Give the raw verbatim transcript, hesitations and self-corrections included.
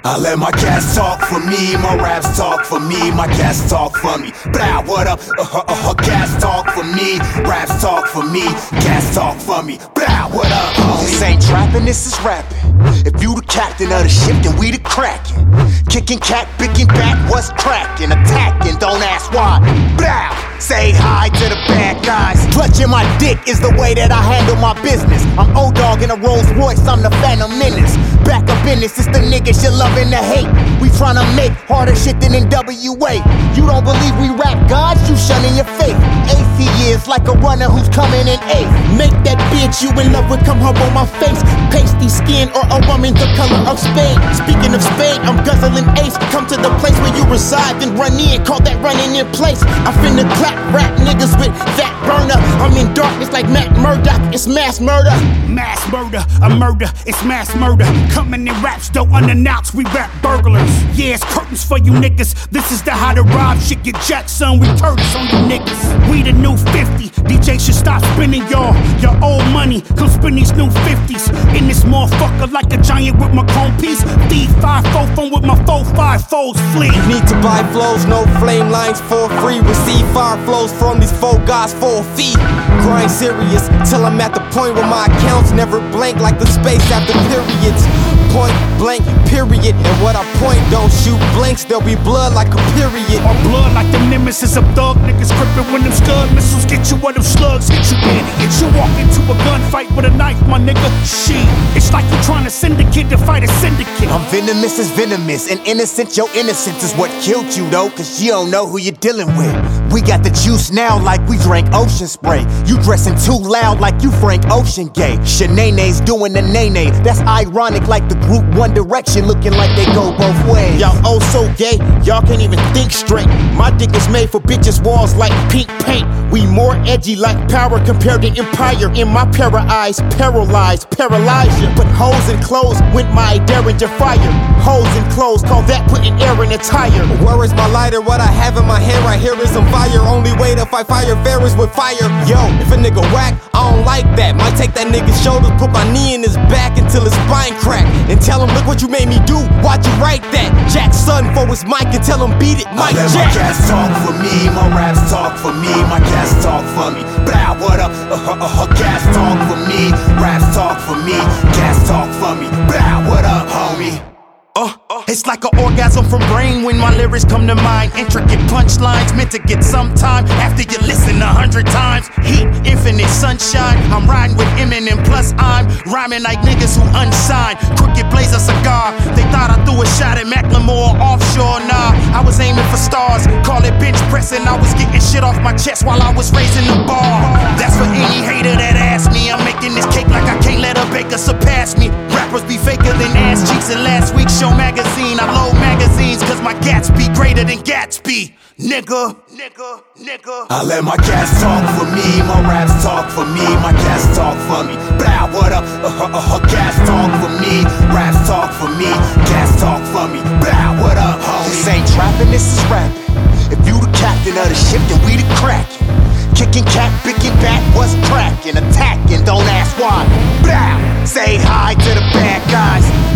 I let my cats talk for me, my raps talk for me, my cats talk for me. Blah, what up? Uh, uh, uh, cats talk for me, raps talk for me, cats talk for me. Blah, what up? Homie? This ain't trapping, this is rapping. If you the captain of the ship, then we the kraken. Kicking cat, picking back, what's cracking? Attacking, don't ask why. Blah, say hi to the bad guys. Clutching my dick is the way that I handle my business. I'm O-Dog in a Rolls Royce, I'm the Phantom Menace. Back up in this, it's the niggas you loving to hate. We tryna make harder shit than N W A. You don't believe we rap gods, you shunning your faith. Eighth he is like a runner who's coming in eighth. Make that bitch you in love with come home on my face. Pasty skin or a woman the color of spade. Speaking of spade, I'm guzzling ace. Come to the place where you reside, then run in. Call that running in place. I finna clap rap niggas with that burner. I'm in darkness like Matt Murdock. It's mass murder. Mass murder, a murder, it's mass murder. Coming in raps, don't unannounced, we rap burglars. Yeah, it's curtains for you niggas. This is the how to rob shit, get jacked, son. We curtains on you niggas. We the new fifty. D J should stop spending y'all your old money. Come spend these new fifties in this motherfucker like a giant with my chrome piece. D five four phone with my four five fours flee. You need to buy flows, no flame lines for free. Receive fire flows from these four guys for a fee. Grind serious till I'm at the point where my accounts never blank like the space after periods. Point blank, period. And what I point don't shoot blanks, there'll be blood like a period. Or blood like them nemesis of thug niggas gripping when them scud missiles get you where them slugs hit you idiot. You walk into a gunfight with a knife, my nigga. Shit, it's like you're trying to syndicate to fight a syndicate. I'm venomous as venomous, and innocent, your innocence is what killed you though, cause you don't know who you're dealing with. We got the juice now like we drank ocean spray. You dressing too loud like you Frank Ocean gay. Shanae's doing the nay-nay, that's ironic like the group One Direction looking like they go both ways. Y'all oh so gay, y'all can't even think straight. My dick is made for bitches' walls like pink paint. We more edgy like power compared to empire. In my pair of eyes, paralyzed, paralyze ya. Put holes in clothes with my Derringer fire. Holes in clothes, call that putting air in a tire. Where is my lighter? What I have in my hand right here is some fire. Only way to fight fire varies with fire. Yo, if a nigga whack, I don't like that. Might take that nigga's shoulders, put my knee in his back until his spine crack. And tell him, look what you made me do, why'd you write that? Jack's son for his mic and tell him beat it, Mike I let Jack. my cats talk for me, my raps talk for me, my cats talk for me. Blah, what up? Uh, uh, uh, cats talk for me, raps talk for me, cats talk for me. Blah, what up, homie? Uh, uh, it's like an orgasm from brain when my lyrics come to mind. Intricate punchlines meant to get some time after you listen a hundred times. Heat, infinite sunshine. I'm riding with Eminem, plus I'm rhyming like niggas who unsigned. Crooked blaze a cigar. They thought I threw a shot at Macklemore offshore. Nah, I was aiming for stars. Call it bench pressing. I was getting shit off my chest while I was raising the bar. That's for any hater that asked me. I'm making this cake like I can't let a baker surpass me. Rappers be faker than ass cheeks, and last week's show magazine, I load magazines cause my gats be greater than Gatsby. Nigga, nigga, nigga. I let my cats talk for me, my raps talk for me, my cats talk for me. Blah, what up? Uh, uh, uh, cats talk for me, raps talk for me, cats talk for me. Blah, what up, homie? This ain't trapping, this is rapping. If you the captain of the ship, then we the kraken. Kicking cat, picking back, what's cracking? Attacking, don't ask why. Blah, say hi to the bad guys.